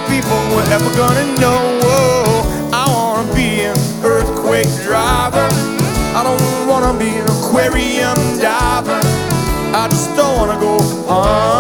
people were ever gonna know. I wanna be an earthquake driver. I don't wanna be an aquarium diver. I just don't wanna go on.